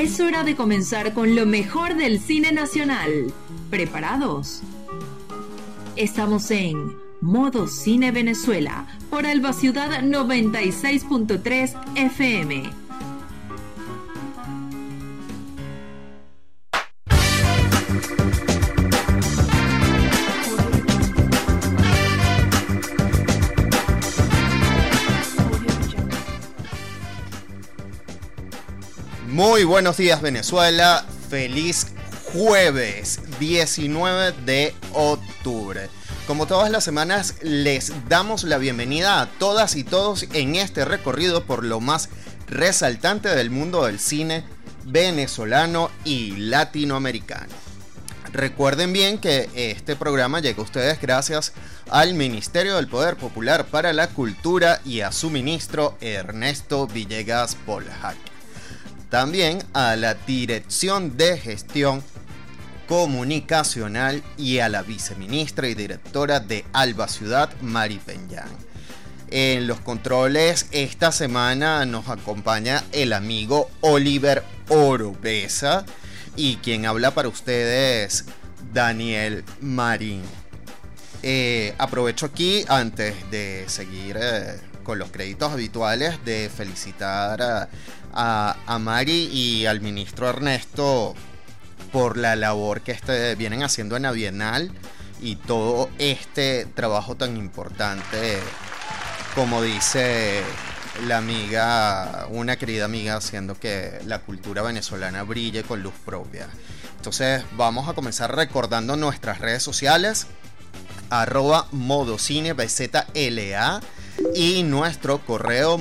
Es hora de comenzar con lo mejor del cine nacional. ¿Preparados? Estamos en Modo Cine Venezuela por Alba Ciudad 96.3 FM. Muy buenos días, Venezuela. Feliz jueves 19 de octubre. Como todas las semanas, les damos la bienvenida a todas y todos en este recorrido por lo más resaltante del mundo del cine venezolano y latinoamericano. Recuerden bien que este programa llega a ustedes gracias al Ministerio del Poder Popular para la Cultura y a su ministro Ernesto Villegas Polhac. También a la Dirección de Gestión Comunicacional y a la viceministra y directora de Alba Ciudad, Mari Peñán. En los controles esta semana nos acompaña el amigo Oliver Oropesa y quien habla para ustedes, Daniel Marín. Aprovecho aquí, antes de seguir con los créditos habituales, de felicitar a Mari y al ministro Ernesto por la labor que vienen haciendo en la Bienal y todo este trabajo tan importante, como dice la amiga, una querida amiga, haciendo que la cultura venezolana brille con luz propia. Entonces vamos a comenzar recordando nuestras redes sociales, @modocineBZLA, y nuestro correo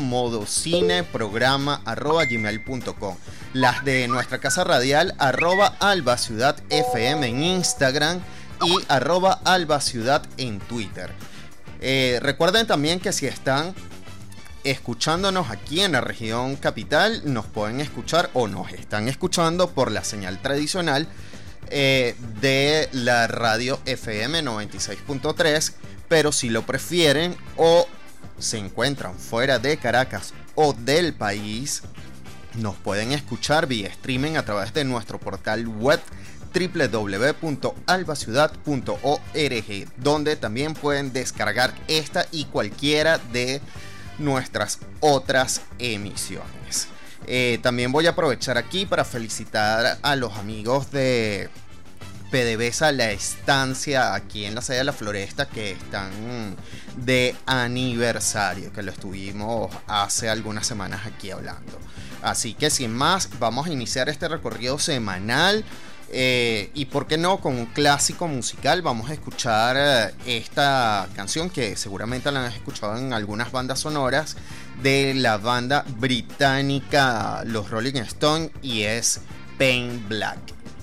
modocineprograma@gmail.com. Las de nuestra casa radial, @albaciudadfm en Instagram y @albaciudad en Twitter. Recuerden también que si están escuchándonos aquí en la región capital, nos pueden escuchar o nos están escuchando por la señal tradicional de la radio FM 96.3, pero si lo prefieren o se encuentran fuera de Caracas o del país, nos pueden escuchar vía streaming a través de nuestro portal web www.albaciudad.org, donde también pueden descargar esta y cualquiera de nuestras otras emisiones. También voy a aprovechar aquí para felicitar a los amigos de PDVSA La Estancia aquí en la sede de La Floresta, que están de aniversario, que lo estuvimos hace algunas semanas aquí hablando. Así que sin más, vamos a iniciar este recorrido semanal y por qué no, con un clásico musical. Vamos a escuchar esta canción que seguramente la han escuchado en algunas bandas sonoras de la banda británica Los Rolling Stones, y es Paint Black.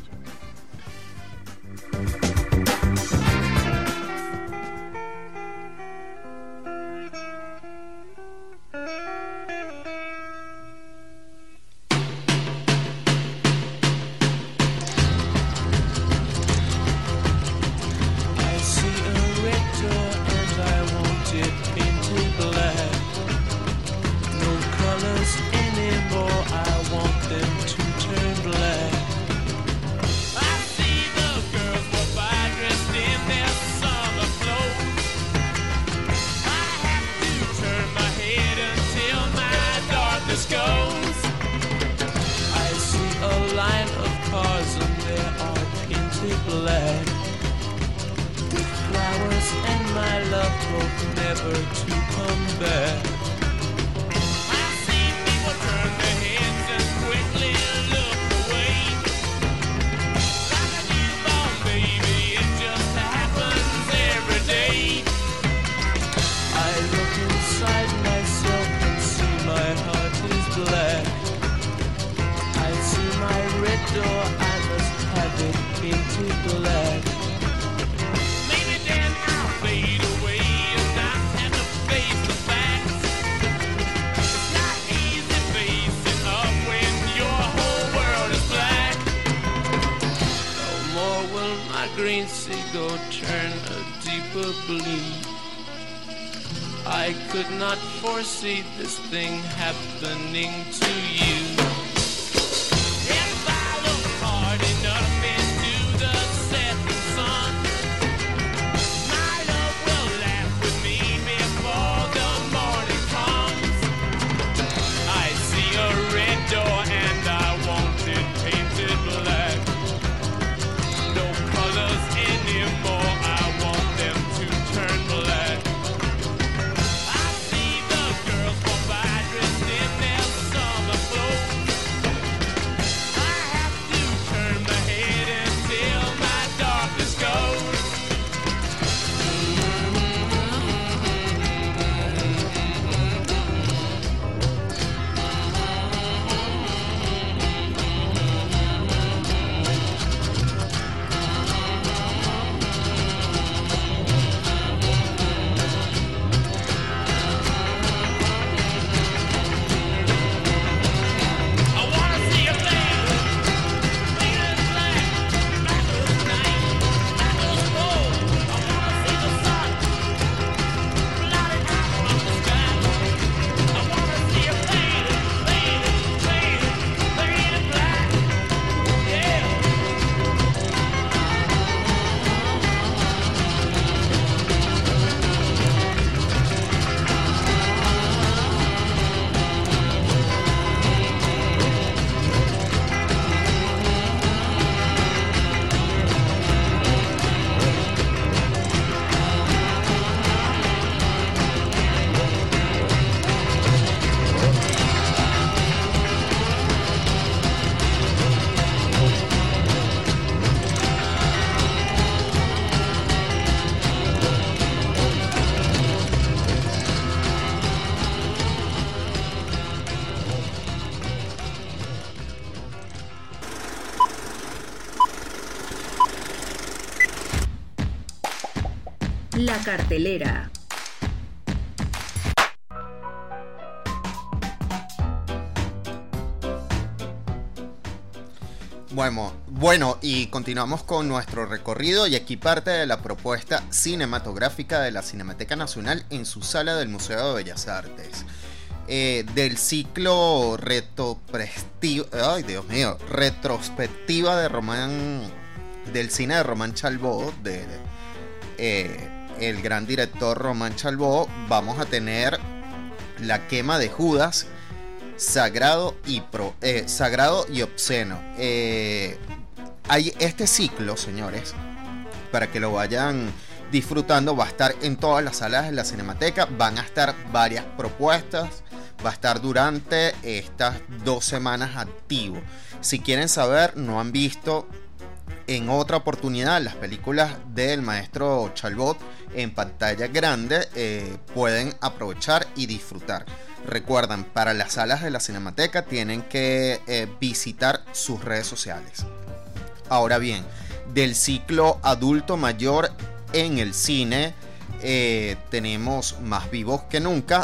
green seagull turn a deeper blue. I could not foresee this thing happening to you. If la cartelera. Bueno, y continuamos con nuestro recorrido y aquí parte de la propuesta cinematográfica de la Cinemateca Nacional en su sala del Museo de Bellas Artes. Del ciclo retrospectiva de del cine de Román Chalbaud, el gran director Román Chalbaud, vamos a tener La quema de Judas, sagrado y obsceno. Hay este ciclo, señores, para que lo vayan disfrutando. Va a estar en todas las salas de la Cinemateca. Van a estar varias propuestas. Va a estar durante estas 2 semanas activo. Si quieren saber, no han visto en otra oportunidad las películas del maestro Chalbaud en pantalla grande, pueden aprovechar y disfrutar. Recuerden, para las salas de la Cinemateca tienen que visitar sus redes sociales. Ahora bien, del ciclo adulto mayor en el cine, tenemos Más vivos que nunca,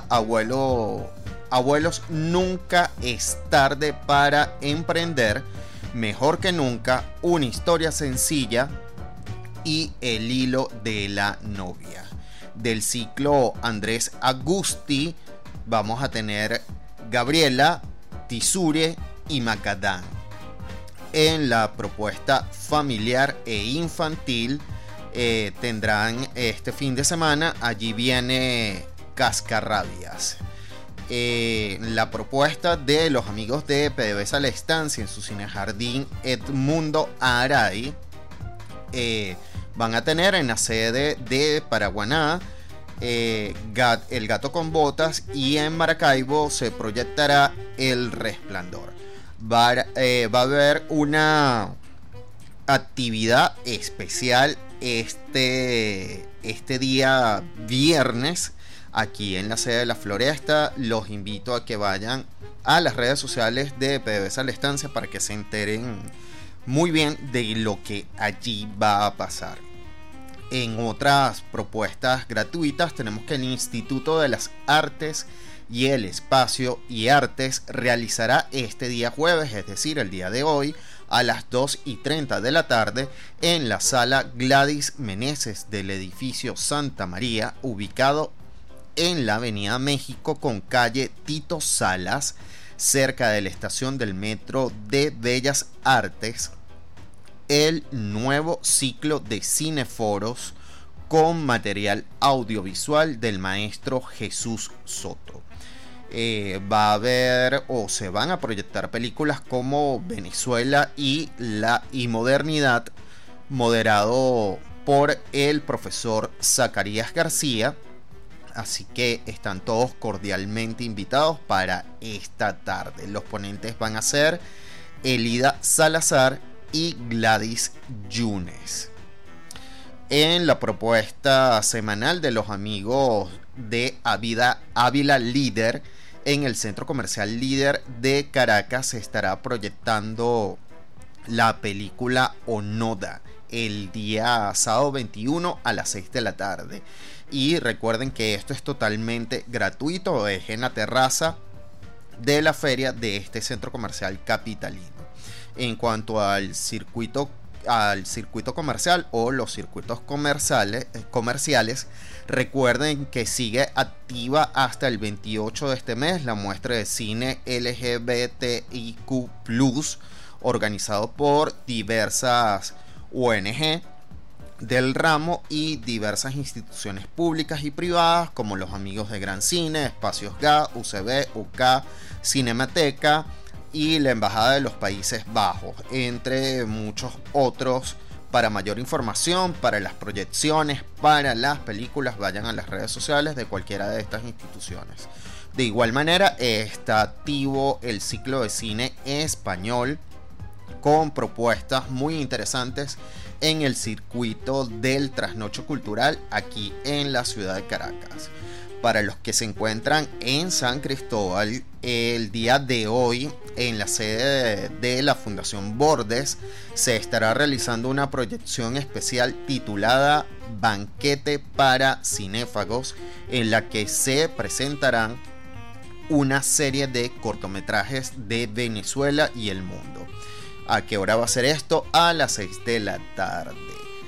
Abuelos, nunca es tarde para emprender, Mejor que nunca, Una historia sencilla y El hilo de la novia. Del ciclo Andrés Agusti vamos a tener Gabriela, Tisure y Macadán. En la propuesta familiar e infantil tendrán este fin de semana Allí viene Cascarrabias. La propuesta de los amigos de PDVSA La Estancia en su Cinejardín Edmundo Aray, van a tener en la sede de Paraguaná El gato con botas, y en Maracaibo se proyectará El Resplandor. Va a haber una actividad especial este día viernes aquí en la sede de La Floresta. Los invito a que vayan a las redes sociales de PDVSA La Estancia para que se enteren muy bien de lo que allí va a pasar. En otras propuestas gratuitas tenemos que el Instituto de las Artes y el Espacio y Artes realizará este día jueves, es decir, el día de hoy, a las 2:30 de la tarde en la sala Gladys Meneses del edificio Santa María, ubicado en la Avenida México con calle Tito Salas, cerca de la estación del metro de Bellas Artes, el nuevo ciclo de cineforos con material audiovisual del maestro Jesús Soto. Va a haber o se van a proyectar películas como Venezuela y Modernidad, moderado por el profesor Zacarías García. Así que están todos cordialmente invitados para esta tarde. Los ponentes van a ser Elida Salazar y Gladys Yunes. En la propuesta semanal de los amigos de Ávila Líder, en el Centro Comercial Líder de Caracas se estará proyectando la película Onoda el día sábado 21 a las 6 de la tarde. Y recuerden que esto es totalmente gratuito, es en la terraza de la feria de este centro comercial capitalino. En cuanto al circuito comercial o los circuitos comerciales, recuerden que sigue activa hasta el 28 de este mes la muestra de cine LGBTIQ+, organizado por diversas ONG del ramo y diversas instituciones públicas y privadas como los amigos de Gran Cine, Espacios GA, UCB, UK, Cinemateca y la Embajada de los Países Bajos, entre muchos otros. Para mayor información, para las proyecciones, para las películas, vayan a las redes sociales de cualquiera de estas instituciones. De igual manera, está activo el ciclo de cine español con propuestas muy interesantes en el circuito del trasnocho cultural aquí en la ciudad de Caracas. Para los que se encuentran en San Cristóbal, el día de hoy en la sede de la Fundación Bordes se estará realizando una proyección especial titulada Banquete para Cinéfagos, en la que se presentarán una serie de cortometrajes de Venezuela y el mundo. ¿A qué hora va a ser esto? A las 6 de la tarde.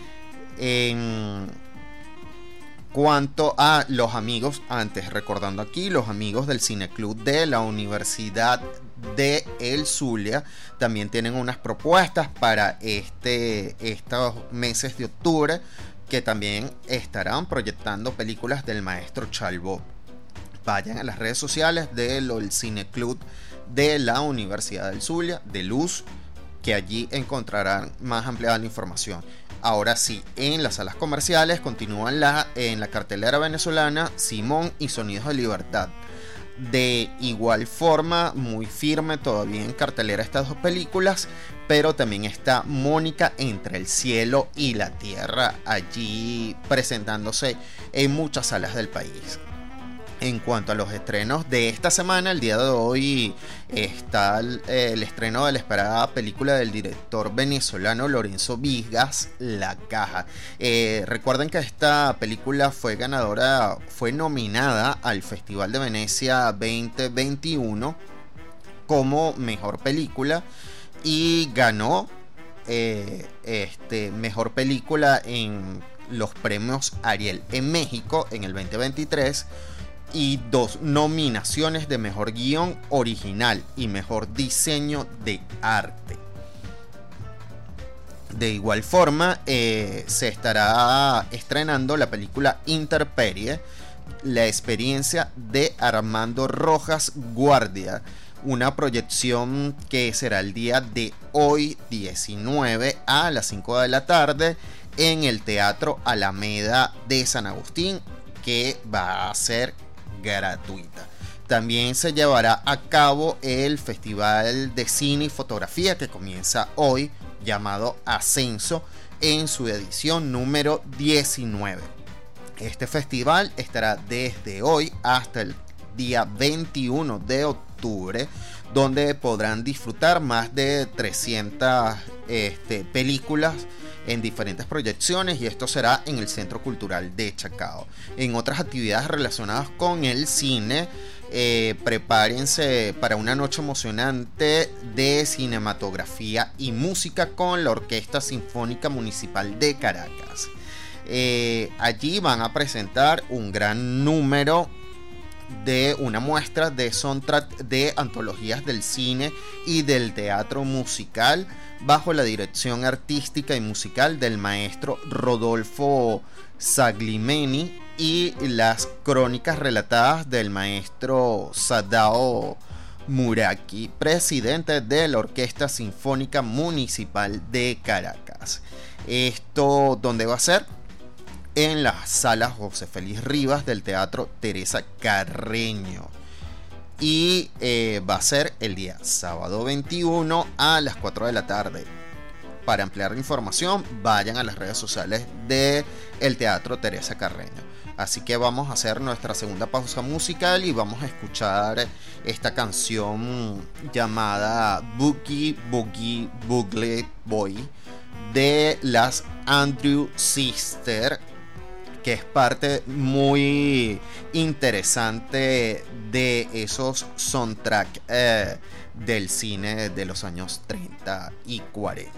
En cuanto a los amigos, antes recordando aquí, los amigos del Cineclub de la Universidad de El Zulia también tienen unas propuestas para estos meses de octubre, que también estarán proyectando películas del maestro Chalbó. Vayan a las redes sociales del Cineclub de la Universidad del Zulia, de Luz, que allí encontrarán más ampliada la información. Ahora sí, en las salas comerciales continúan en la cartelera venezolana Simón y Sonidos de Libertad. De igual forma, muy firme todavía en cartelera estas dos películas, pero también está Mónica entre el cielo y la tierra, allí presentándose en muchas salas del país. En cuanto a los estrenos de esta semana, el día de hoy está el estreno de la esperada película del director venezolano Lorenzo Vigas, La Caja. Recuerden que esta película fue nominada al Festival de Venecia 2021 como mejor película y ganó mejor película en los premios Ariel en México en el 2023. Y 2 nominaciones de mejor guión original y mejor diseño de arte. De igual forma, se estará estrenando la película Intemperie, la experiencia de Armando Rojas Guardia, una proyección que será el día de hoy 19 a las 5 de la tarde en el Teatro Alameda de San Agustín, que va a ser gratuita. También se llevará a cabo el Festival de Cine y Fotografía, que comienza hoy, llamado Ascenso, en su edición número 19. Este festival estará desde hoy hasta el día 21 de octubre, donde podrán disfrutar más de 300 películas en diferentes proyecciones, y esto será en el Centro Cultural de Chacao. En otras actividades relacionadas con el cine, prepárense para una noche emocionante de cinematografía y música con la Orquesta Sinfónica Municipal de Caracas. Allí van a presentar un gran número de una muestra de soundtrack de antologías del cine y del teatro musical, bajo la dirección artística y musical del maestro Rodolfo Saglimeni y las crónicas relatadas del maestro Sadao Muraki, presidente de la Orquesta Sinfónica Municipal de Caracas. Esto, ¿dónde va a ser? En las salas José Félix Rivas del Teatro Teresa Carreño. Y va a ser el día sábado 21 a las 4 de la tarde. Para ampliar la información, vayan a las redes sociales del Teatro Teresa Carreño. Así que vamos a hacer nuestra segunda pausa musical y vamos a escuchar esta canción llamada Boogie Boogie Boogie Boy de las Andrew Sisters, que es parte muy interesante de esos soundtracks del cine de los años 30 y 40.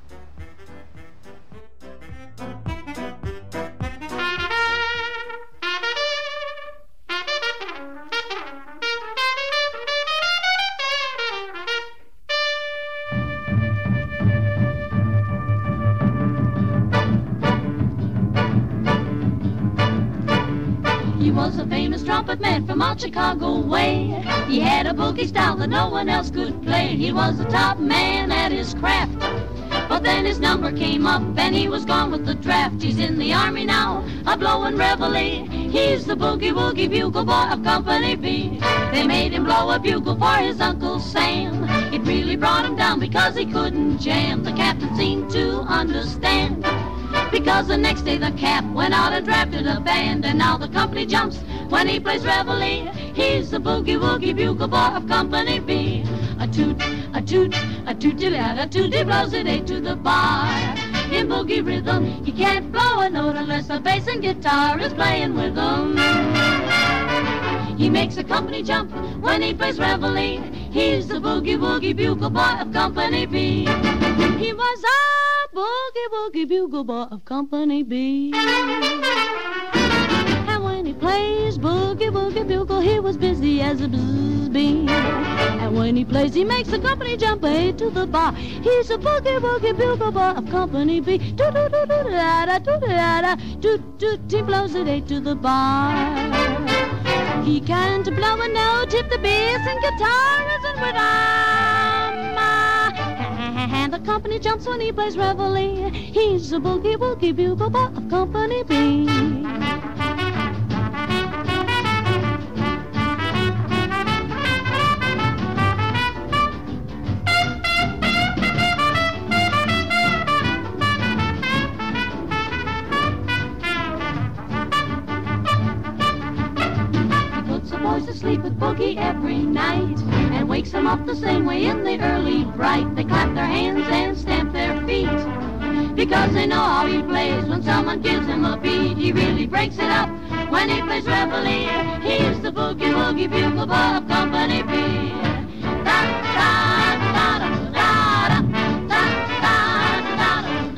He was a famous trumpet man from out Chicago way. He had a boogie style that no one else could play. He was the top man at his craft. But then his number came up and he was gone with the draft. He's in the army now, a blowin' reveille. He's the boogie woogie bugle boy of Company B. They made him blow a bugle for his Uncle Sam. It really brought him down because he couldn't jam. The captain seemed to understand, because the next day the cap went out and drafted a band. And now the company jumps when he plays reveille. He's the boogie woogie bugle boy of Company B. A toot, a toot, a tooty lad, a tooty blows it eight to the bar. in boogie rhythm. You can't blow a note unless the bass and guitar is playing with him. He makes a company jump when he plays reveille. He's the boogie woogie bugle boy of Company B. He was a boogie woogie bugle boy of Company B. And when he plays boogie woogie bugle, he was busy as a bzz bee. And when he plays, he makes the company jump A to the bar. He's a boogie woogie bugle boy of Company B. Do do do do da da do da da do do. He blows it A to the bar. He can't blow a note if the bass and guitar isn't with him. And the company jumps when he plays reveille. He's a boogie woogie bugle boy of Company B. Sleep with boogie every night and wakes them up the same way in the early bright. They clap their hands and stamp their feet because they know how he plays. When someone gives him a beat, he really breaks it up when he plays reveille. He's the boogie woogie bugle boy of Company B. Da da da da da da da da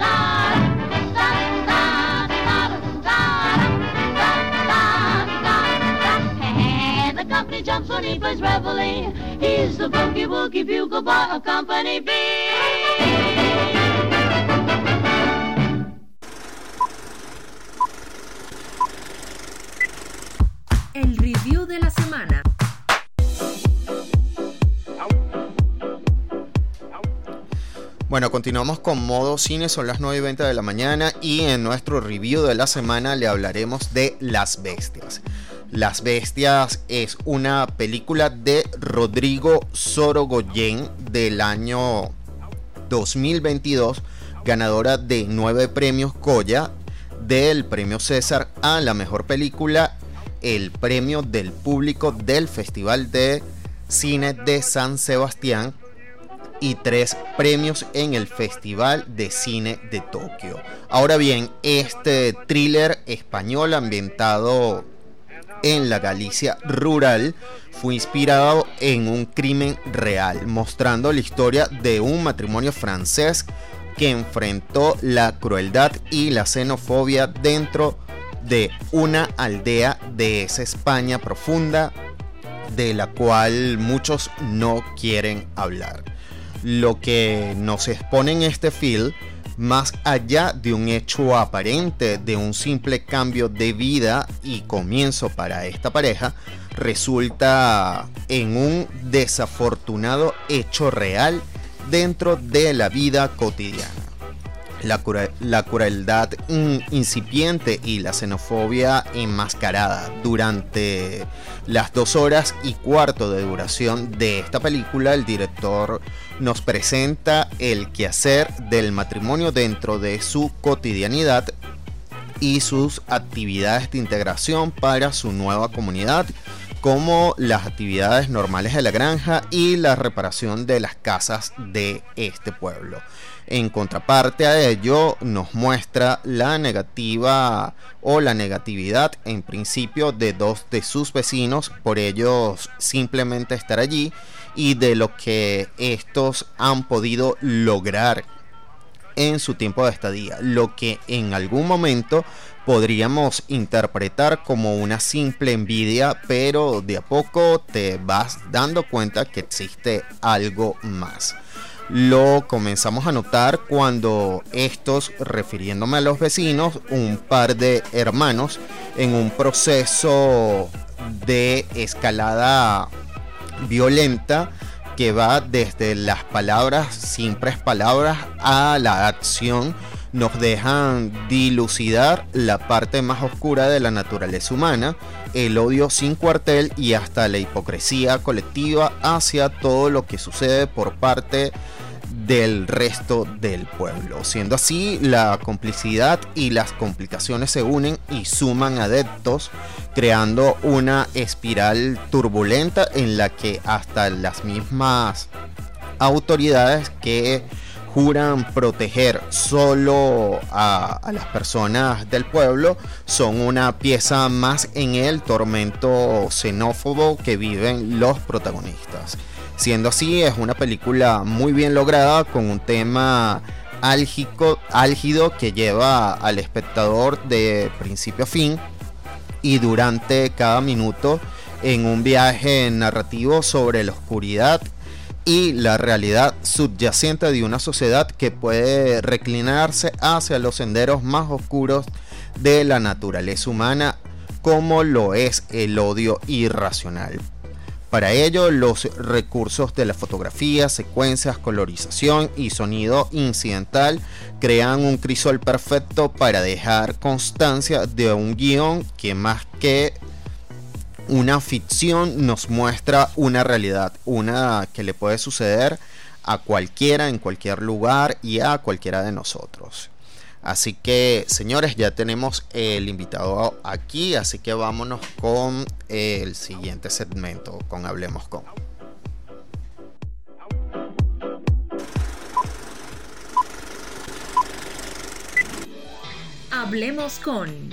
da da. Company jumps when he plays reveille. He's the boogie woogie bugle boy of Company B. El review de la semana. Bueno, continuamos con Modo Cine, son las 9:20 de la mañana y en nuestro review de la semana le hablaremos de Las Bestias. Las Bestias es una película de Rodrigo Sorogoyen del año 2022, ganadora de 9 premios Goya, del premio César a la mejor película, el premio del público del Festival de Cine de San Sebastián y 3 premios en el Festival de Cine de Tokio. Ahora bien, este thriller español ambientado en la Galicia rural fue inspirado en un crimen real, mostrando la historia de un matrimonio francés que enfrentó la crueldad y la xenofobia dentro de una aldea de esa España profunda de la cual muchos no quieren hablar. Lo que nos expone en este film, más allá de un hecho aparente de un simple cambio de vida y comienzo para esta pareja, resulta en un desafortunado hecho real dentro de la vida cotidiana. La crueldad incipiente y la xenofobia enmascarada durante las 2 horas y cuarto de duración de esta película, el director nos presenta el quehacer del matrimonio dentro de su cotidianidad y sus actividades de integración para su nueva comunidad, como las actividades normales de la granja y la reparación de las casas de este pueblo. En contraparte a ello, nos muestra la negativa o la negatividad en principio de 2 de sus vecinos por ellos simplemente estar allí y de lo que estos han podido lograr en su tiempo de estadía, lo que en algún momento podríamos interpretar como una simple envidia, pero de a poco te vas dando cuenta que existe algo más. Lo comenzamos a notar cuando estos, refiriéndome a los vecinos, un par de hermanos, en un proceso de escalada violenta que va desde las palabras, simples palabras, a la acción, nos dejan dilucidar la parte más oscura de la naturaleza humana, el odio sin cuartel y hasta la hipocresía colectiva hacia todo lo que sucede por parte del resto del pueblo. Siendo así, la complicidad y las complicaciones se unen y suman adeptos, creando una espiral turbulenta en la que hasta las mismas autoridades que juran proteger solo a las personas del pueblo son una pieza más en el tormento xenófobo que viven los protagonistas. Siendo así, es una película muy bien lograda con un tema álgido que lleva al espectador de principio a fin y durante cada minuto en un viaje narrativo sobre la oscuridad y la realidad subyacente de una sociedad que puede reclinarse hacia los senderos más oscuros de la naturaleza humana, como lo es el odio irracional. Para ello, los recursos de la fotografía, secuencias, colorización y sonido incidental crean un crisol perfecto para dejar constancia de un guión que, más que una ficción, nos muestra una realidad, una que le puede suceder a cualquiera, en cualquier lugar y a cualquiera de nosotros. Así que, señores, ya tenemos el invitado aquí, así que vámonos con el siguiente segmento, con Hablemos con. Hablemos con.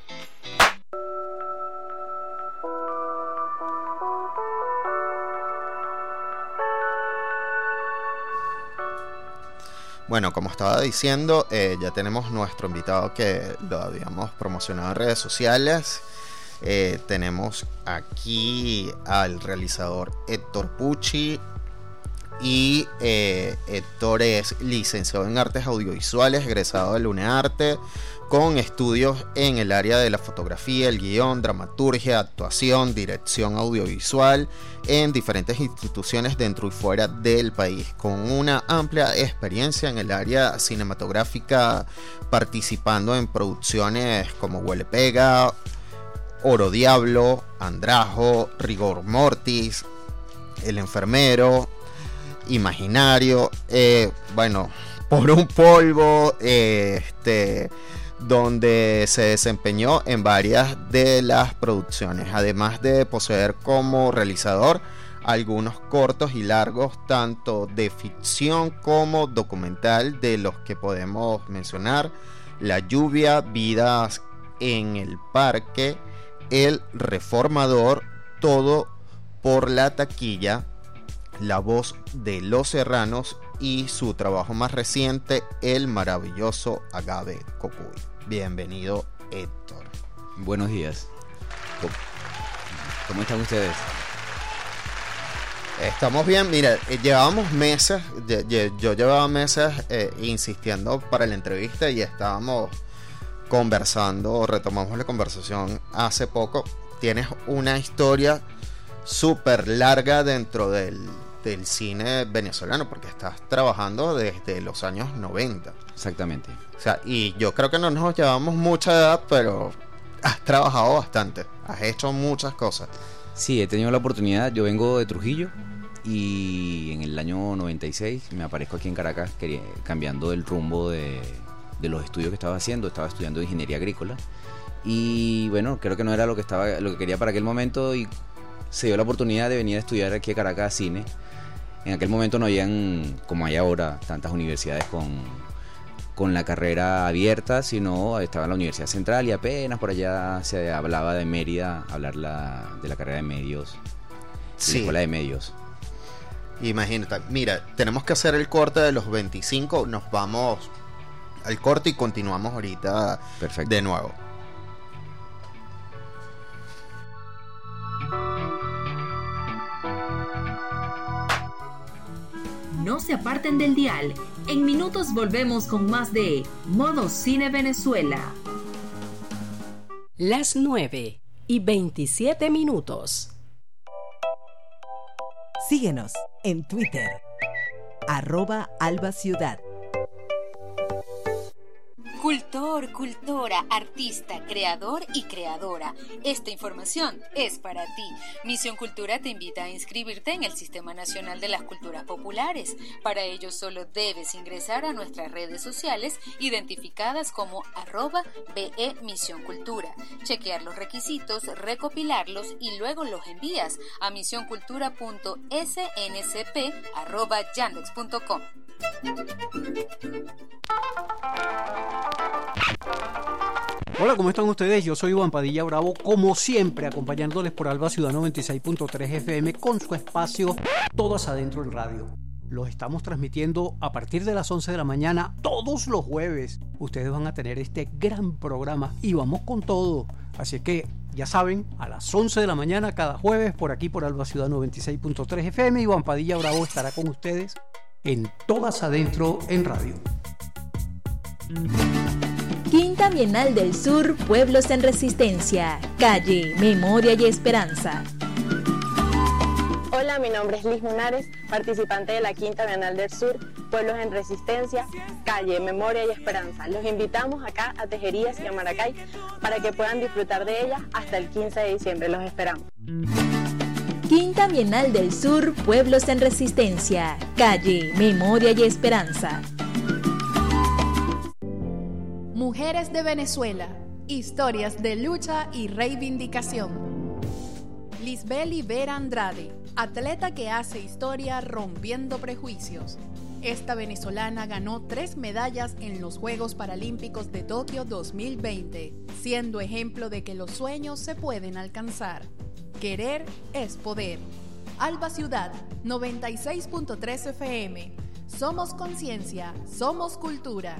Bueno, como estaba diciendo, ya tenemos nuestro invitado que lo habíamos promocionado en redes sociales. Tenemos aquí al realizador Héctor Pucci. Y Héctor es licenciado en Artes Audiovisuales, egresado del UNEARTE, con estudios en el área de la fotografía, el guión, dramaturgia, actuación, dirección audiovisual en diferentes instituciones dentro y fuera del país, con una amplia experiencia en el área cinematográfica, participando en producciones como Huele Pega, Oro Diablo, Andrajo, Rigor Mortis, El Enfermero, Imaginario, bueno, Por un Polvo, donde se desempeñó en varias de las producciones, además de poseer como realizador algunos cortos y largos, tanto de ficción como documental, de los que podemos mencionar La Lluvia, Vidas en el Parque, El Reformador, Todo por la Taquilla, La Voz de los Serranos y su trabajo más reciente, El Maravilloso Agave Cocuy. Bienvenido, Héctor. Buenos días. ¿Cómo están ustedes? Estamos bien. Mira, llevábamos meses, yo llevaba meses insistiendo para la entrevista y estábamos conversando, retomamos la conversación hace poco. Tienes una historia súper larga dentro del cine venezolano, porque estás trabajando desde los años 90. Exactamente. O sea, y yo creo que no nos llevamos mucha edad, pero has trabajado bastante, has hecho muchas cosas. Sí, he tenido la oportunidad. Yo vengo de Trujillo y en el año 96 me aparezco aquí en Caracas cambiando el rumbo de los estudios que estaba haciendo. Estaba estudiando ingeniería agrícola y bueno, creo que no era lo que quería para aquel momento, y se dio la oportunidad de venir a estudiar aquí a Caracas cine. En aquel momento no habían, como hay ahora, tantas universidades con la carrera abierta, sino estaba la Universidad Central y apenas por allá se hablaba de Mérida, de la carrera de medios, sí, la escuela de medios. Imagínate, mira, tenemos que hacer el corte de los 25, nos vamos al corte y continuamos ahorita. Perfecto. De nuevo. No se aparten del dial. En minutos volvemos con más de Modo Cine Venezuela. Las 9:27. Síguenos en Twitter, @AlbaCiudad. Cultor, cultora, artista, creador y creadora. Esta información es para ti. Misión Cultura te invita a inscribirte en el Sistema Nacional de las Culturas Populares. Para ello solo debes ingresar a nuestras redes sociales identificadas como @BE Misión Cultura, chequear los requisitos, recopilarlos y luego los envías a misioncultura.sncp@yandex.com. Hola, ¿cómo están ustedes? Yo soy Iván Padilla Bravo, como siempre, acompañándoles por Alba Ciudad 96.3 FM con su espacio Todas Adentro en Radio. Los estamos transmitiendo a partir de las 11 de la mañana todos los jueves. Ustedes van a tener este gran programa y vamos con todo. Así que ya saben, a las 11 de la mañana cada jueves por aquí por Alba Ciudad 96.3 FM. Iván Padilla Bravo estará con ustedes en Todas Adentro en Radio. Quinta Bienal del Sur, Pueblos en Resistencia, Calle, Memoria y Esperanza. Hola, mi nombre es Liz Munares, participante de la Quinta Bienal del Sur, Pueblos en Resistencia, Calle, Memoria y Esperanza. Los invitamos acá a Tejerías y a Maracay para que puedan disfrutar de ellas hasta el 15 de diciembre. Los esperamos. Quinta Bienal del Sur, Pueblos en Resistencia, Calle, Memoria y Esperanza. Mujeres de Venezuela, historias de lucha y reivindicación. Lisbeli Vera Andrade, atleta que hace historia rompiendo prejuicios. Esta venezolana ganó 3 medallas en los Juegos Paralímpicos de Tokio 2020, siendo ejemplo de que los sueños se pueden alcanzar. Querer es poder. Alba Ciudad, 96.3 FM. Somos conciencia, somos cultura.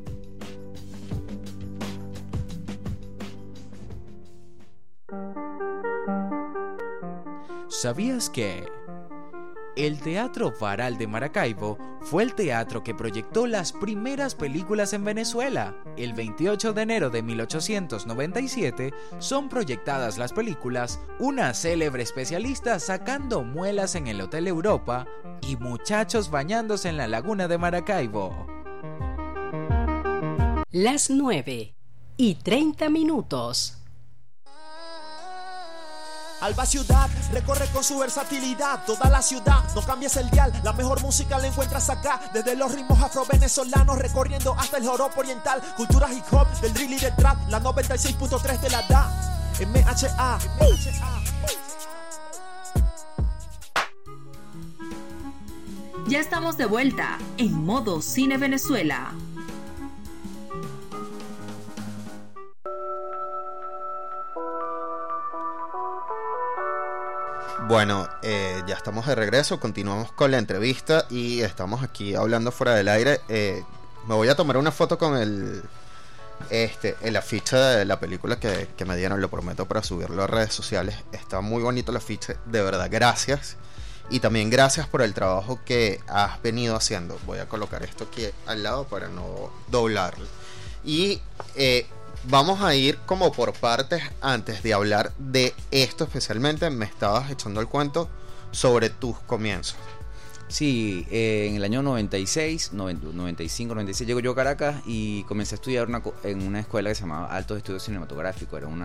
¿Sabías que el Teatro Varal de Maracaibo fue el teatro que proyectó las primeras películas en Venezuela? El 28 de enero de 1897 son proyectadas las películas Una célebre especialista sacando muelas en el Hotel Europa y Muchachos bañándose en la laguna de Maracaibo. Las 9:30. Alba Ciudad recorre con su versatilidad toda la ciudad, no cambies el dial, la mejor música la encuentras acá, desde los ritmos afro-venezolanos recorriendo hasta el joropo oriental, cultura hip hop, del drill y del trap, la 96.3 te la da, MHA. Ya estamos de vuelta en modo Cine Venezuela. Bueno, ya estamos de regreso, continuamos con la entrevista y estamos aquí hablando fuera del aire. Me voy a tomar una foto con el afiche de la película que me dieron, lo prometo, para subirlo a redes sociales. Está muy bonito el afiche, de verdad, gracias. Y también gracias por el trabajo que has venido haciendo. Voy a colocar esto aquí al lado para no doblarlo. Y vamos a ir como por partes antes de hablar de esto especialmente. Me estabas echando el cuento sobre tus comienzos. Sí, en el año 95, 96 llego yo a Caracas y comencé a estudiar en una escuela que se llamaba Altos Estudios Cinematográficos. Era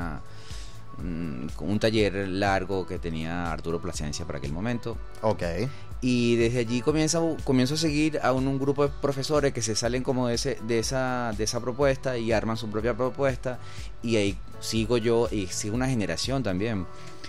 un taller largo que tenía Arturo Plasencia para aquel momento. Ok. Y desde allí comienzo a seguir a un grupo de profesores que se salen como de esa propuesta y arman su propia propuesta, y ahí sigo yo y sigo una generación también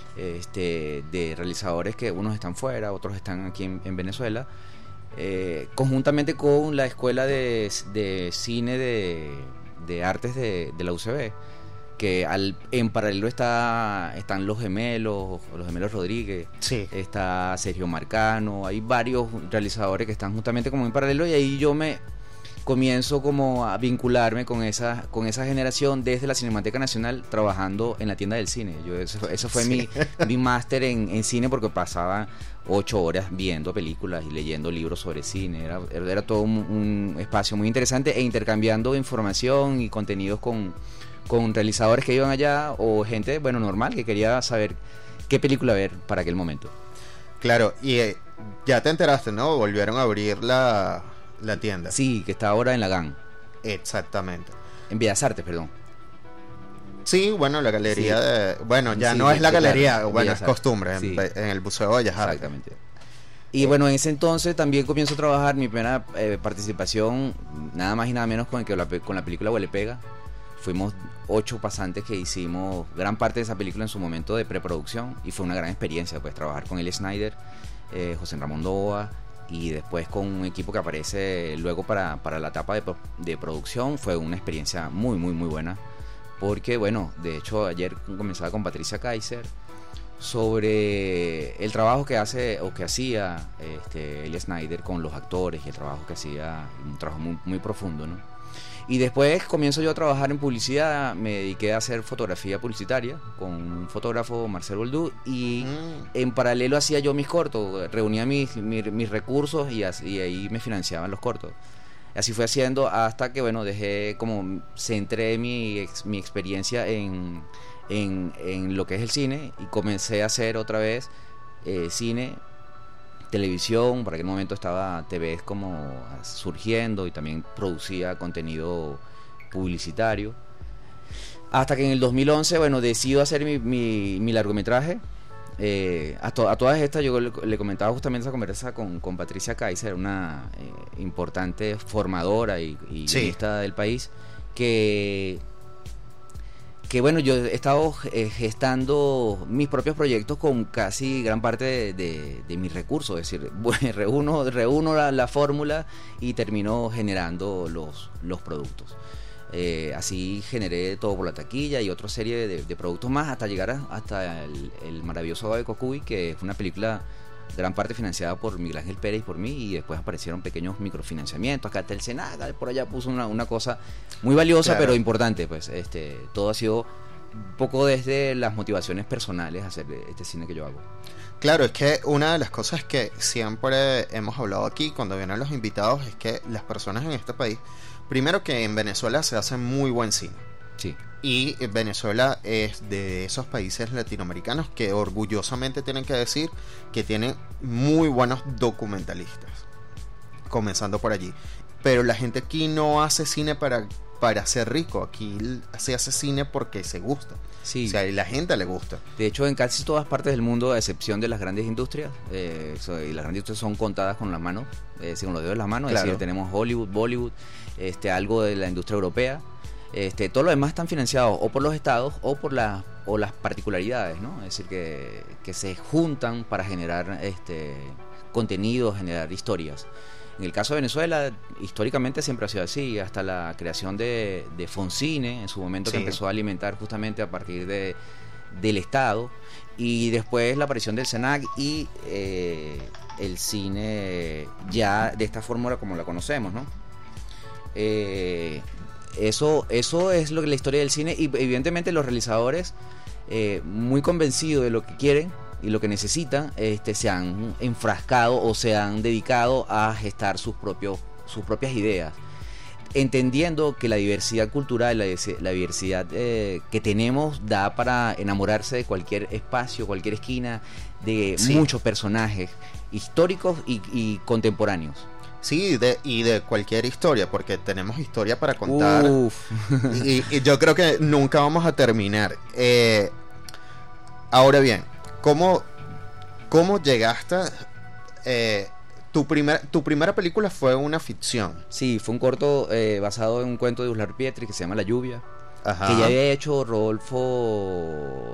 de realizadores que unos están fuera, otros están aquí en Venezuela, conjuntamente con la escuela de cine de artes de la UCB, que en paralelo están los gemelos Rodríguez, sí. Está Sergio Marcano, hay varios realizadores que están justamente como en paralelo, y ahí yo me comienzo como a vincularme con esa generación desde la Cinemateca Nacional, trabajando en la tienda del cine. Eso fue sí. mi máster en cine, porque pasaba 8 horas viendo películas y leyendo libros sobre cine. Era todo un espacio muy interesante, e intercambiando información y contenidos con realizadores que iban allá, o gente, normal, que quería saber qué película ver para aquel momento. Claro, y ya te enteraste, ¿no? Volvieron a abrir la tienda. Sí, que está ahora en la GAN. Exactamente. En Bellas Artes, perdón. Sí, bueno, la galería Sí. de... Bueno, ya Sí, no es la claro, galería, bueno, Bellas es Artes. costumbre, Sí. en el Museo de Bellas Artes. Exactamente. Y bueno, en ese entonces también comienzo a trabajar mi primera participación, nada más y nada menos con la película Huele Pega. Fuimos 8 pasantes que hicimos gran parte de esa película en su momento de preproducción y fue una gran experiencia, pues trabajar con Eli Snyder, José Ramón Doa y después con un equipo que aparece luego para la etapa de producción. Fue una experiencia muy, muy, muy buena. Porque, bueno, de hecho ayer comenzaba con Patricia Kaiser sobre el trabajo que hace o que hacía Eli Snyder con los actores y el trabajo que hacía, un trabajo muy, muy profundo, ¿no? Y después comienzo yo a trabajar en publicidad, me dediqué a hacer fotografía publicitaria con un fotógrafo, Marcel Boldú, y en paralelo hacía yo mis cortos, reunía mis recursos y ahí me financiaban los cortos. Así fue haciendo hasta que, bueno, centré mi experiencia en lo que es el cine y comencé a hacer otra vez cine, televisión. Por aquel momento estaba TV como surgiendo y también producía contenido publicitario. Hasta que en el 2011, bueno, decido hacer mi largometraje. A todas estas yo le comentaba justamente esa conversa con Patricia Kaiser, una importante formadora y guionista del país, que bueno, yo he estado gestando mis propios proyectos con casi gran parte de mis recursos, es decir, reúno la fórmula y termino generando los productos. Así generé Todo por la Taquilla y otra serie de productos más hasta llegar hasta el maravilloso Agave Cocuy, que es una película gran parte financiada por Miguel Ángel Pérez y por mí, y después aparecieron pequeños microfinanciamientos. Acá está el Senaga, por allá puso una cosa muy valiosa, claro, pero importante, pues todo ha sido un poco desde las motivaciones personales hacer este cine que yo hago. Claro, es que una de las cosas que siempre hemos hablado aquí cuando vienen los invitados es que las personas en este país, primero que en Venezuela se hace muy buen cine. Sí. Y Venezuela es de esos países latinoamericanos que orgullosamente tienen que decir que tienen muy buenos documentalistas, comenzando por allí. Pero la gente aquí no hace cine para ser rico, aquí se hace cine porque se gusta. Sí. O sea, y la gente le gusta. De hecho, en casi todas partes del mundo, a excepción de las grandes industrias, y las grandes industrias son contadas con las manos, con los dedos de las manos. Claro. Es decir, tenemos Hollywood, Bollywood, algo de la industria europea. Todo lo demás están financiados o por los estados o por las particularidades, ¿no? Es decir, que se juntan para generar contenidos, generar historias. En el caso de Venezuela, históricamente siempre ha sido así, hasta la creación de Foncine, en su momento, sí, que empezó a alimentar justamente a partir del Estado, y después la aparición del SENAC y el cine ya de esta fórmula como la conocemos, ¿no? Eso es lo que la historia del cine, y evidentemente los realizadores, muy convencidos de lo que quieren y lo que necesitan, se han enfrascado o se han dedicado a gestar sus propias ideas, entendiendo que la diversidad cultural, la diversidad que tenemos da para enamorarse de cualquier espacio, cualquier esquina, de sí, muchos personajes históricos y contemporáneos. Sí, y de cualquier historia, porque tenemos historia para contar. Y yo creo que nunca vamos a terminar. Ahora bien, ¿cómo llegaste? Tu primera película fue una ficción. Sí, fue un corto basado en un cuento de Uslar Pietri que se llama La Lluvia. Ajá. Que ya había hecho Rodolfo,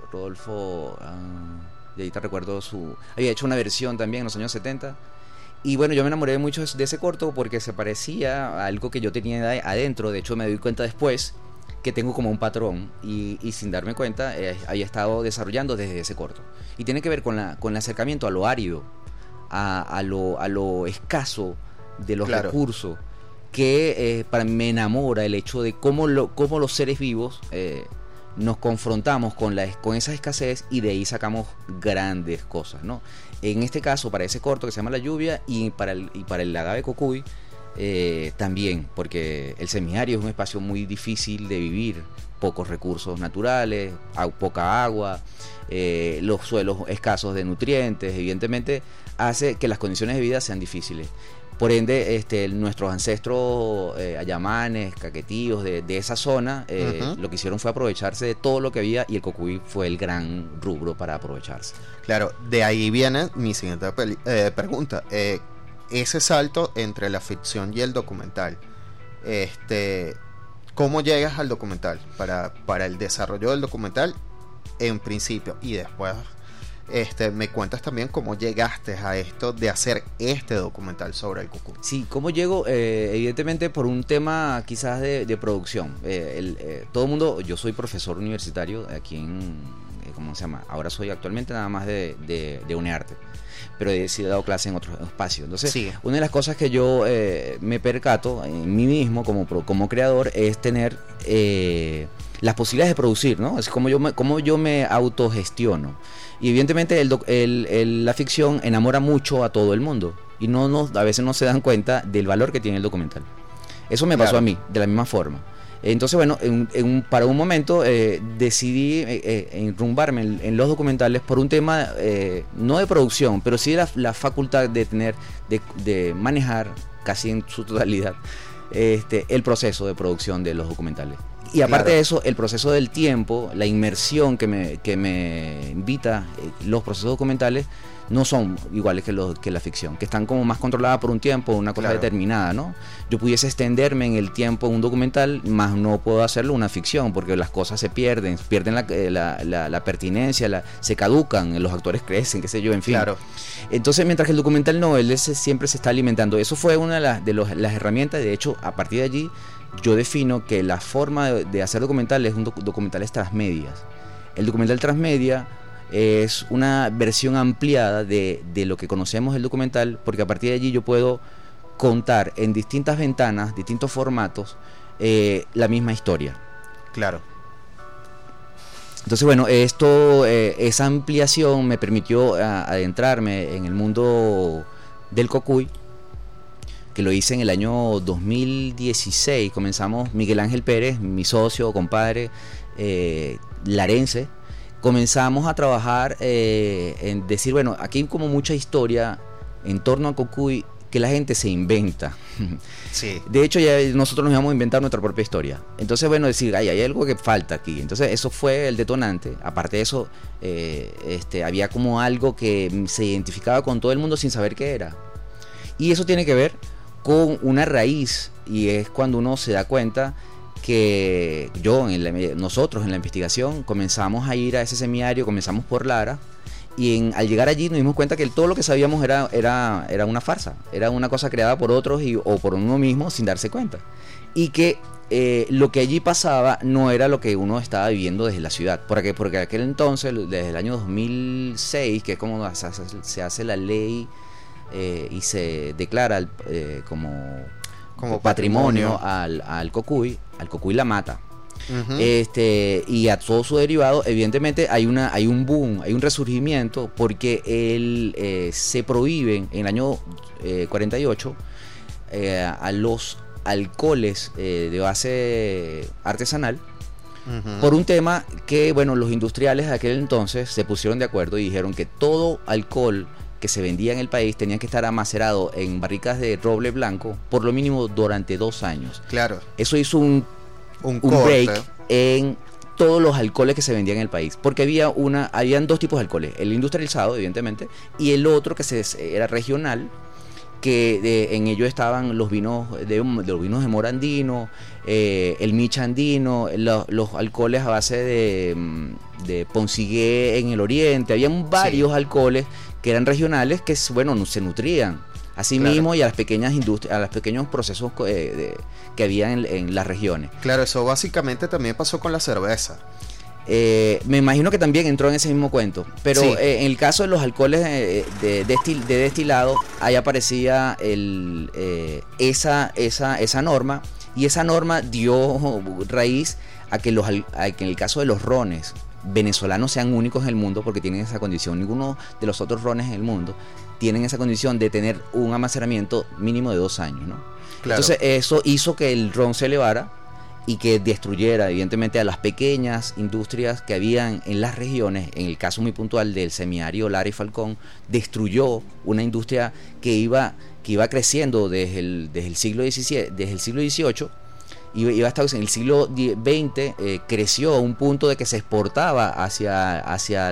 de ahí te recuerdo había hecho una versión también en los años 70. Y bueno, yo me enamoré mucho de ese corto porque se parecía a algo que yo tenía adentro. De hecho, me doy cuenta después que tengo como un patrón y sin darme cuenta había estado desarrollando desde ese corto. Y tiene que ver con el acercamiento a lo árido, a lo escaso de los claro, recursos, que para mí me enamora el hecho de cómo los seres vivos nos confrontamos con esa escasez, y de ahí sacamos grandes cosas, ¿no? En este caso, para ese corto que se llama La Lluvia, y para el Agave Cocuy, también, porque el semiárido es un espacio muy difícil de vivir, pocos recursos naturales, poca agua, los suelos escasos de nutrientes, evidentemente hace que las condiciones de vida sean difíciles. Por ende, nuestros ancestros ayamanes, caquetíos de esa zona, lo que hicieron fue aprovecharse de todo lo que había, y el cocuy fue el gran rubro para aprovecharse. Claro, de ahí viene mi siguiente pregunta. Ese salto entre la ficción y el documental, ¿cómo llegas al documental? Para el desarrollo del documental en principio, y después me cuentas también cómo llegaste a esto de hacer este documental sobre el cocuy. Sí, ¿cómo llego? Evidentemente por un tema quizás de producción. Todo el mundo, yo soy profesor universitario aquí en, ¿cómo se llama? Ahora soy actualmente nada más de UNEARTE, pero he dado clase en otros espacios. Entonces, sí, una de las cosas que yo me percato en mí mismo como creador es tener las posibilidades de producir, ¿no? Es como yo me autogestiono. Y evidentemente la ficción enamora mucho a todo el mundo, y a veces no se dan cuenta del valor que tiene el documental. Eso me pasó a mí, de la misma forma. Entonces, bueno, para un momento decidí enrumbarme en los documentales por un tema no de producción, pero sí de la facultad de manejar casi en su totalidad el proceso de producción de los documentales. Y aparte de eso, el proceso del tiempo, la inmersión que me invita los procesos documentales no son iguales que la ficción, que están como más controladas por un tiempo, una cosa determinada, ¿no? Yo pudiese extenderme en el tiempo en un documental, más no puedo hacerlo en una ficción, porque las cosas se pierden la pertinencia, se caducan, los actores crecen, qué sé yo, en fin. Claro. Entonces, mientras que el documental no, él siempre se está alimentando. Eso fue una de las herramientas. De hecho, a partir de allí, yo defino que la forma de hacer documentales es documentales transmedias. El documental transmedia es una versión ampliada de lo que conocemos del documental, porque a partir de allí yo puedo contar en distintas ventanas, distintos formatos, la misma historia. Claro. Entonces, bueno, esa ampliación me permitió adentrarme en el mundo del cocuy, que lo hice en el año 2016. Comenzamos Miguel Ángel Pérez, mi socio, compadre, larense. Comenzamos a trabajar en decir, bueno, aquí hay como mucha historia en torno a cocuy que la gente se inventa. Sí. De hecho, ya nosotros nos íbamos a inventar nuestra propia historia. Entonces, bueno, decir, hay algo que falta aquí. Entonces, eso fue el detonante. Aparte de eso, había como algo que se identificaba con todo el mundo sin saber qué era. Y eso tiene que ver con una raíz, y es cuando uno se da cuenta que nosotros en la investigación comenzamos a ir a ese semiario, comenzamos por Lara, y al llegar allí nos dimos cuenta que todo lo que sabíamos era una farsa, era una cosa creada por otros o por uno mismo sin darse cuenta, y que lo que allí pasaba no era lo que uno estaba viviendo desde la ciudad, porque aquel entonces, desde el año 2006, que es como se hace la ley y se declara como patrimonio al cocuy la mata. Uh-huh. Y a todo su derivado, evidentemente hay un boom, hay un resurgimiento, porque se prohíben en el año 48 a los alcoholes de base artesanal. Uh-huh. Por un tema que, bueno, los industriales de aquel entonces se pusieron de acuerdo y dijeron que todo alcohol que se vendía en el país tenía que estar amacerado en barricas de roble blanco por lo mínimo durante 2 años. Claro. Eso hizo un break en todos los alcoholes que se vendían en el país, porque habían 2 tipos de alcoholes: el industrializado, evidentemente, y el otro que era regional, que en ello estaban los vinos de morandino, el micha andino, los alcoholes a base de Poncigué en el oriente. Habían varios alcoholes que eran regionales, que, bueno, se nutrían a sí mismos y a las pequeñas industrias, a los pequeños procesos que había en las regiones. Claro, eso básicamente también pasó con la cerveza. Me imagino que también entró en ese mismo cuento, pero en el caso de los alcoholes de destilado, ahí aparecía esa norma, y esa norma dio raíz a que en el caso de los rones, venezolanos sean únicos en el mundo, porque tienen esa condición. Ninguno de los otros rones en el mundo tienen esa condición de tener un almacenamiento mínimo de 2 años, ¿no? Claro. Entonces eso hizo que el ron se elevara y que destruyera evidentemente a las pequeñas industrias que habían en las regiones. En el caso muy puntual del semiario Lara y Falcón, destruyó una industria que iba creciendo desde el siglo XVIII, iba hasta en el siglo XX, creció a un punto de que se exportaba hacia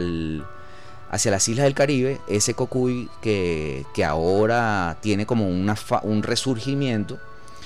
las islas del Caribe ese cocuy que ahora tiene como un resurgimiento.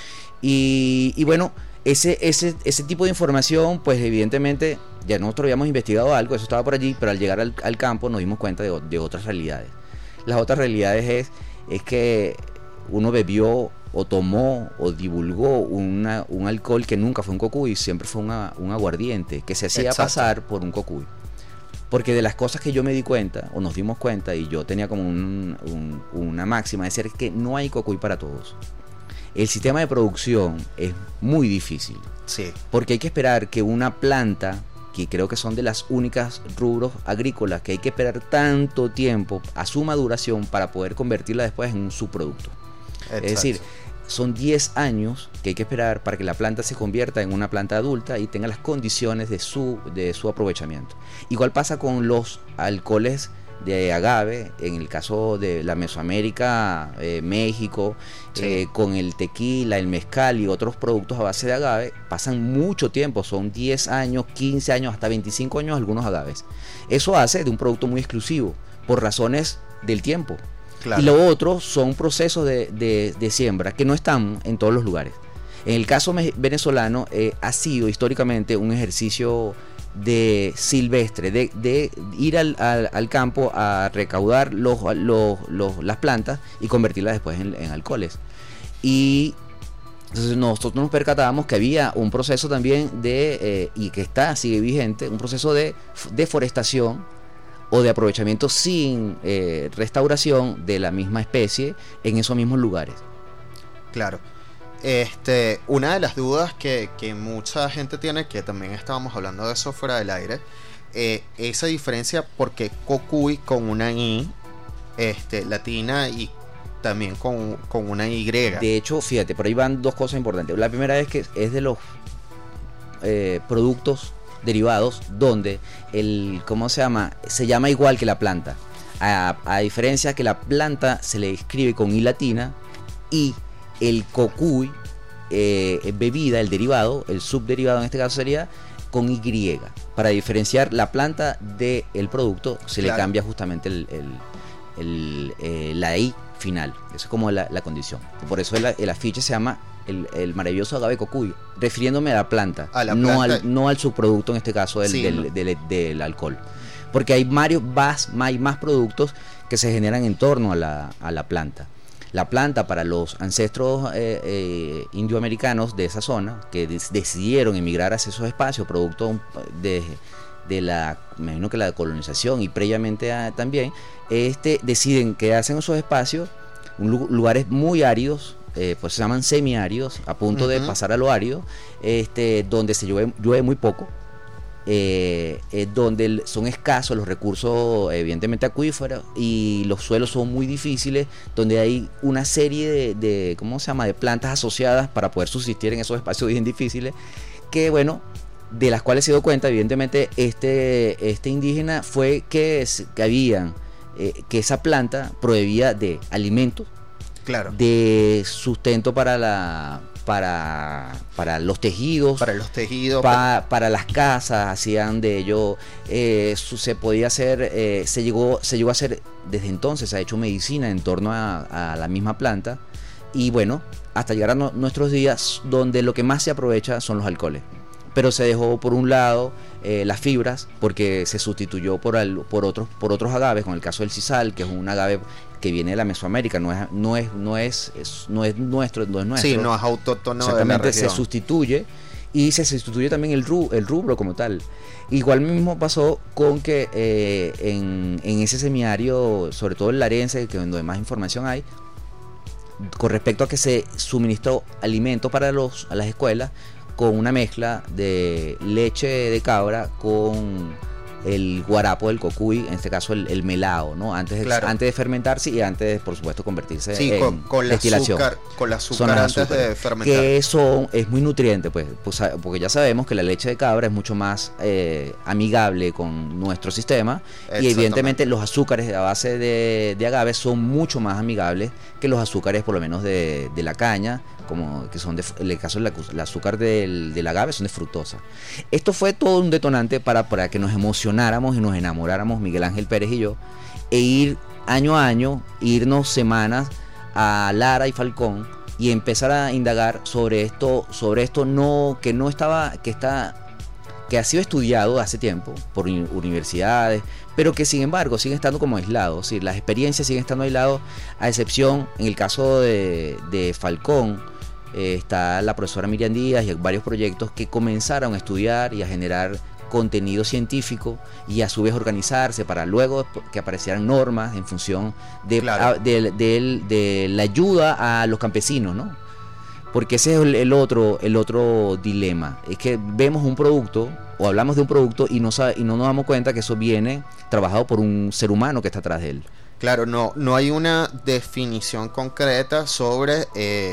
Y bueno, ese tipo de información, pues evidentemente ya nosotros habíamos investigado algo, eso estaba por allí, pero al llegar al campo nos dimos cuenta de otras realidades. Las otras realidades es que uno bebió o tomó o divulgó un alcohol que nunca fue un cocuy, siempre fue un aguardiente que se hacía pasar por un cocuy. Porque de las cosas que yo me di cuenta, o nos dimos cuenta, y yo tenía como una máxima de ser que no hay cocuy para todos. El sistema de producción es muy difícil. Sí. Porque hay que esperar que una planta, que creo que son de las únicas rubros agrícolas que hay que esperar tanto tiempo a su maduración para poder convertirla después en un subproducto. Exacto. Es decir, son 10 años que hay que esperar para que la planta se convierta en una planta adulta y tenga las condiciones de su aprovechamiento. Igual pasa con los alcoholes de agave, en el caso de la Mesoamérica, México, sí. Con el tequila, el mezcal y otros productos a base de agave, pasan mucho tiempo, son 10 años, 15 años, hasta 25 años algunos agaves. Eso hace de un producto muy exclusivo, por razones del tiempo. Claro. Y lo otro son procesos de siembra que no están en todos los lugares. En el caso venezolano ha sido históricamente un ejercicio de silvestre, de ir al campo a recaudar las plantas y convertirlas después en alcoholes. Y entonces nosotros nos percatábamos que había un proceso también y que sigue vigente, un proceso de deforestación o de aprovechamiento sin restauración de la misma especie en esos mismos lugares. Claro. Una de las dudas que mucha gente tiene, que también estábamos hablando de eso fuera del aire, esa diferencia, porque cocuy con una I latina y también con una Y. De hecho, fíjate, por ahí van dos cosas importantes. La primera es que es de los productos derivados donde se llama igual que la planta, a diferencia que la planta se le escribe con I latina y el cocuy, bebida, el derivado, el subderivado en este caso sería con Y. Para diferenciar la planta del producto se le cambia justamente la I final. Eso es como la condición. Por eso el afiche se llama el maravilloso agave cocuy, refiriéndome a la planta, no al subproducto en este caso del alcohol. Porque hay más productos que se generan en torno a la planta. La planta, para los ancestros indioamericanos de esa zona que decidieron emigrar hacia esos espacios producto de me imagino que la colonización y previamente también, deciden quedarse en esos espacios, lugares muy áridos, pues se llaman semiáridos, a punto de pasar a lo árido, donde se llueve muy poco, donde son escasos los recursos evidentemente acuíferos y los suelos son muy difíciles, donde hay una serie de plantas asociadas para poder subsistir en esos espacios bien difíciles, que bueno, de las cuales se dio cuenta evidentemente este indígena fue que esa planta proveía de alimentos, claro, de sustento para los tejidos, para las casas, hacían de ello, se podía hacer, se llegó a hacer, desde entonces se ha hecho medicina en torno a la misma planta, y bueno, hasta llegar a nuestros días, donde lo que más se aprovecha son los alcoholes. Pero se dejó por un lado las fibras, porque se sustituyó por otros agaves, con el caso del sisal, que es un agave que viene de la Mesoamérica, no es nuestro. Sí, no es autóctono de la región. Se sustituye, y se sustituye también el rubro como tal. Igual mismo pasó con que en ese semiario, sobre todo el larense, que donde más información hay, con respecto a que se suministró alimentos para a las escuelas, con una mezcla de leche de cabra con el guarapo del cocuy, en este caso el melao, ¿no? Antes de fermentarse y antes de, por supuesto, convertirse en con destilación. Con el azúcar antes de fermentar. Que eso es muy nutriente, pues, porque ya sabemos que la leche de cabra es mucho más amigable con nuestro sistema, y evidentemente los azúcares a base de agave son mucho más amigables que los azúcares, por lo menos de la caña, como que son en el caso del azúcar del agave, son de fructosa. Esto fue todo un detonante para que nos emocionáramos y nos enamoráramos, Miguel Ángel Pérez y yo, e ir año a año, irnos semanas a Lara y Falcón y empezar a indagar sobre esto que ha sido estudiado hace tiempo por universidades, pero que sin embargo siguen estando como aislados. ¿Sí? Las experiencias siguen estando aislados, a excepción en el caso de Falcón. Está la profesora Miriam Díaz y varios proyectos que comenzaron a estudiar y a generar contenido científico y a su vez organizarse para luego que aparecieran normas en función de la ayuda a los campesinos, ¿no? Porque ese es el otro dilema, es que vemos un producto o hablamos de un producto y no nos damos cuenta que eso viene trabajado por un ser humano que está atrás de él. Claro, no hay una definición concreta sobre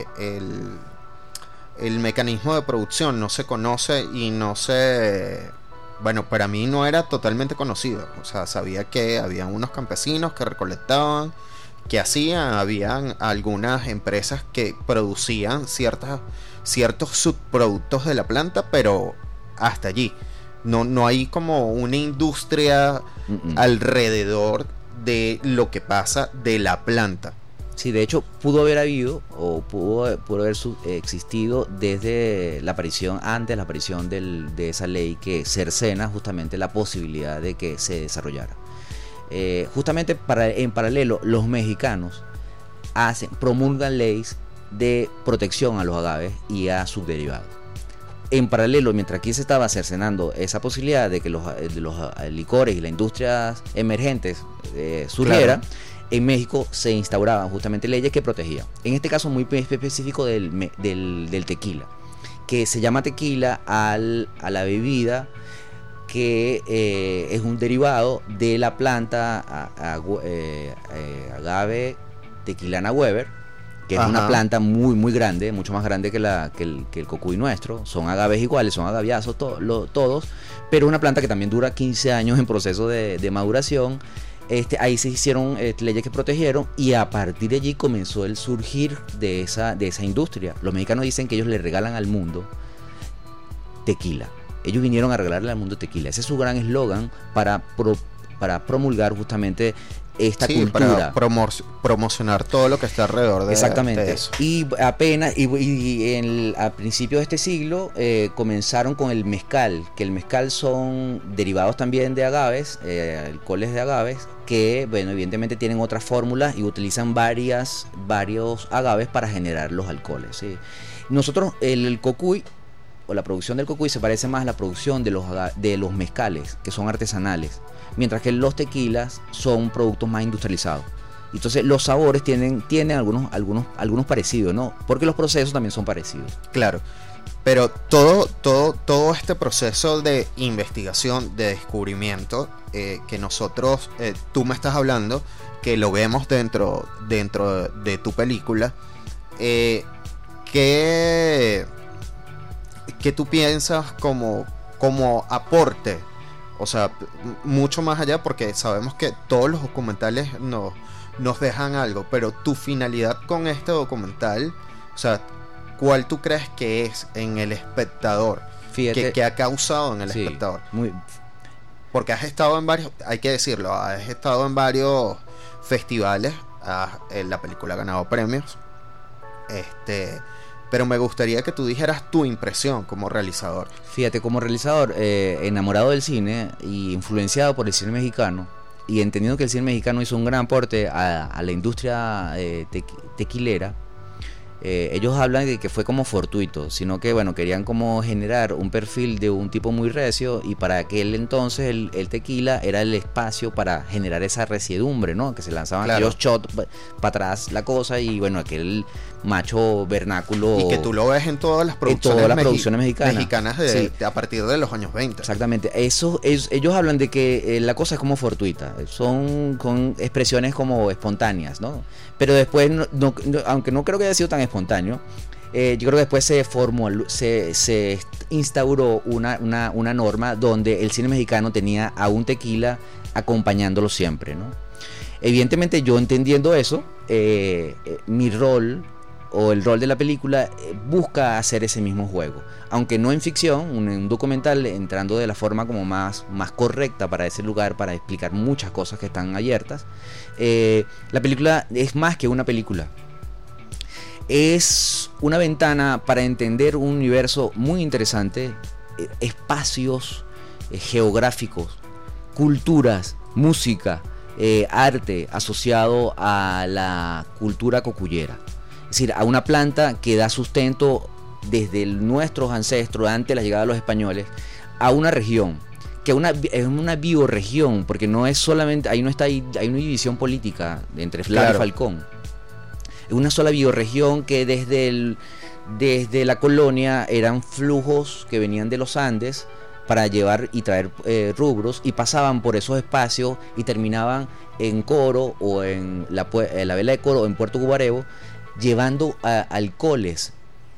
el mecanismo de producción, no se conoce y no se... Bueno, para mí no era totalmente conocido, o sea, sabía que había unos campesinos que recolectaban, que habían algunas empresas que producían ciertos subproductos de la planta, pero hasta allí. No hay como una industria alrededor de lo que pasa de la planta. Sí, de hecho pudo haber habido o pudo haber existido desde la aparición, antes de la aparición de esa ley que cercena justamente la posibilidad de que se desarrollara. Justamente en paralelo, los mexicanos promulgan leyes de protección a los agaves y a sus derivados. En paralelo, mientras aquí se estaba cercenando esa posibilidad de que los licores y las industrias emergentes surgieran, claro, en México se instauraban justamente leyes que protegían. En este caso muy específico del tequila, que se llama tequila a la bebida que es un derivado de la planta agave tequilana Weber, que es una planta muy muy grande, mucho más grande que el cocuy nuestro. Son agaves iguales, son agaviazos todos, pero una planta que también dura 15 años en proceso de maduración. Ahí se hicieron leyes que protegieron, y a partir de allí comenzó el surgir de esa industria. Los mexicanos dicen que ellos le regalan al mundo tequila. Ellos vinieron a regalarle al mundo tequila. Ese es su gran eslogan para promulgar justamente esta cultura. Para promocionar todo lo que está alrededor de, exactamente, de eso. Y apenas a principios de este siglo comenzaron con el mezcal, que el mezcal son derivados también de agaves, alcoholes de agaves, que bueno, evidentemente tienen otras fórmulas y utilizan varios agaves para generar los alcoholes, ¿sí? Nosotros, el cocuy o la producción del cocuy se parece más a la producción de los mezcales, que son artesanales, mientras que los tequilas son productos más industrializados. Entonces los sabores tienen algunos parecidos, ¿no? Porque los procesos también son parecidos. Claro, pero todo este proceso de investigación, de descubrimiento, que nosotros, tú me estás hablando, que lo vemos dentro de tu película, ¿qué tú piensas como aporte? O sea, mucho más allá, porque sabemos que todos los documentales nos dejan algo, pero tu finalidad con este documental, o sea, ¿cuál tú crees que es en el espectador? Fíjate, que ha causado en el espectador. Porque has estado en varios, hay que decirlo, has estado en varios festivales, la película ha ganado premios, pero me gustaría que tú dijeras tu impresión como realizador. Fíjate, como realizador, enamorado del cine y influenciado por el cine mexicano, y entendiendo que el cine mexicano hizo un gran aporte a la industria tequilera, ellos hablan de que fue como fortuito, sino que bueno, querían como generar un perfil de un tipo muy recio, y para aquel entonces el tequila era el espacio para generar esa resiedumbre, ¿no? Que se lanzaban aquellos shots para atrás la cosa, y bueno, aquel macho vernáculo. Y que tú lo ves en todas las producciones, mexicanas a partir de los años 20. Exactamente. Ellos hablan de que la cosa es como fortuita, son con expresiones como espontáneas, ¿no? Pero después, aunque no creo que haya sido tan espontáneo, yo creo que después se instauró una norma donde el cine mexicano tenía a un tequila acompañándolo siempre, ¿no? Evidentemente, yo entendiendo eso, mi rol o el rol de la película busca hacer ese mismo juego, aunque no en ficción, un documental entrando de la forma como más correcta para ese lugar, para explicar muchas cosas que están abiertas. La película es más que una película, es una ventana para entender un universo muy interesante, espacios geográficos, culturas, música, arte asociado a la cultura cocuyera. Es decir, a una planta que da sustento desde nuestros ancestros, antes de la llegada de los españoles, a una región, que es una bioregión, porque no es solamente, hay una división política entre Flavio y Falcón. Es una sola bioregión que desde la colonia eran flujos que venían de los Andes para llevar y traer rubros, y pasaban por esos espacios y terminaban en Coro o en la vela de Coro o en Puerto Gubarebo, llevando alcoholes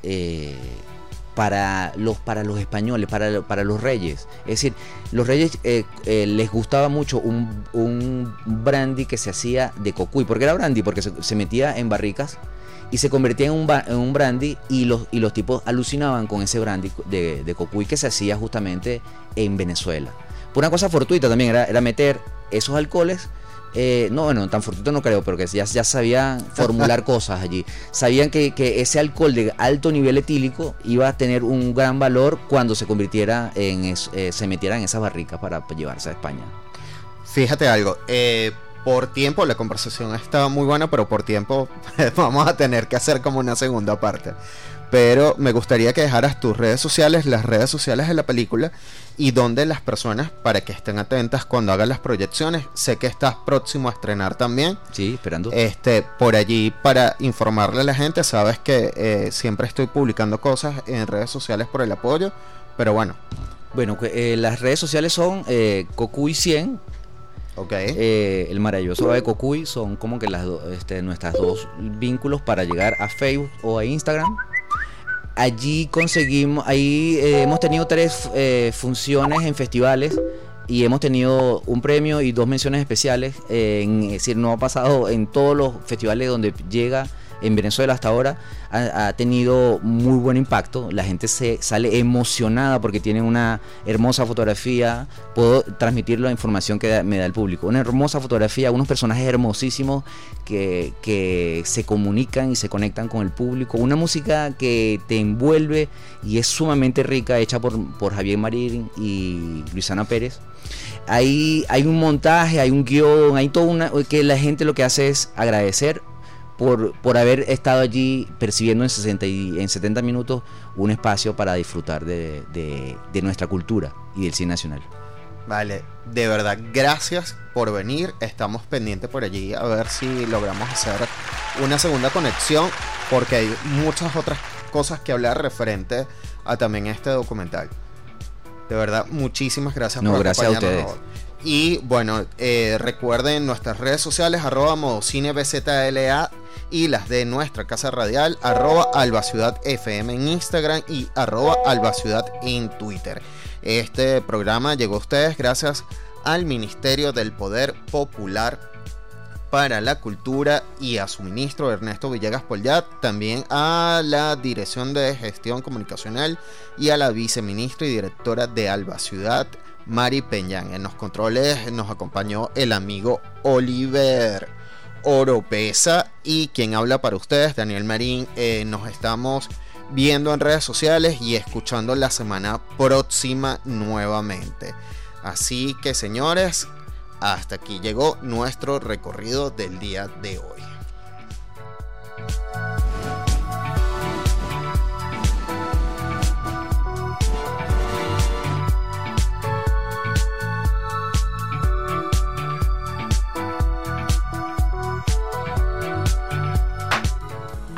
para los españoles, para los reyes. Es decir, los reyes les gustaba mucho un brandy que se hacía de cocuy. ¿Por qué era brandy? Porque se metía en barricas y se convertía en un brandy, y los tipos alucinaban con ese brandy de cocuy que se hacía justamente en Venezuela. Por una cosa fortuita también era meter esos alcoholes. No, bueno, tan fortuito no creo, pero que ya sabían formular cosas allí. Sabían que ese alcohol de alto nivel etílico iba a tener un gran valor cuando se convirtiera se metiera en esas barricas para llevarse a España. Fíjate algo, por tiempo la conversación está muy buena, pero por tiempo vamos a tener que hacer como una segunda parte. Pero me gustaría que dejaras tus redes sociales, las redes sociales de la película, y donde las personas, para que estén atentas cuando hagan las proyecciones. Sé que estás próximo a estrenar también. Sí, esperando. Por allí, para informarle a la gente. Sabes que siempre estoy publicando cosas en redes sociales por el apoyo, pero bueno. Bueno, las redes sociales son Cocuy 100. Okay. El maravilloso de Cocuy son como que nuestras dos vínculos para llegar a Facebook o a Instagram. Allí hemos tenido 3 funciones en festivales y hemos tenido un premio y 2 menciones especiales. Es decir, no ha pasado en todos los festivales donde llega en Venezuela hasta ahora. Ha tenido muy buen impacto. La gente sale emocionada porque tienen una hermosa fotografía. Puedo transmitir la información que me da el público. Una hermosa fotografía, unos personajes hermosísimos que se comunican y se conectan con el público. Una música que te envuelve y es sumamente rica, hecha por Javier Marín y Luisana Pérez. Hay un montaje, hay un guión, hay todo que la gente lo que hace es agradecer por haber estado allí percibiendo en 70 minutos un espacio para disfrutar de nuestra cultura y del cine nacional. Vale, de verdad, gracias por venir. Estamos pendientes por allí a ver si logramos hacer una segunda conexión, porque hay muchas otras cosas que hablar referente a también este documental. De verdad, muchísimas gracias por acompañarnos. Gracias a ustedes. Y bueno, recuerden nuestras redes sociales, @modocinebzla, y las de nuestra casa radial, @albaciudadfm en Instagram y @albaciudad en Twitter. Este programa llegó a ustedes gracias al Ministerio del Poder Popular para la Cultura y a su ministro Ernesto Villegas Polyat, también a la Dirección de Gestión Comunicacional y a la viceministra y directora de Alba Ciudad, Mari Peñán. En los controles nos acompañó el amigo Oliver Oropesa, y quien habla para ustedes, Daniel Marín. Nos estamos viendo en redes sociales y escuchando la semana próxima nuevamente. Así que, señores, hasta aquí llegó nuestro recorrido del día de hoy.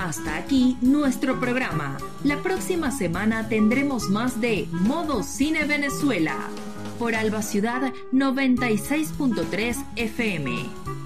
Hasta aquí nuestro programa. La próxima semana tendremos más de Modo Cine Venezuela por Alba Ciudad 96.3 FM.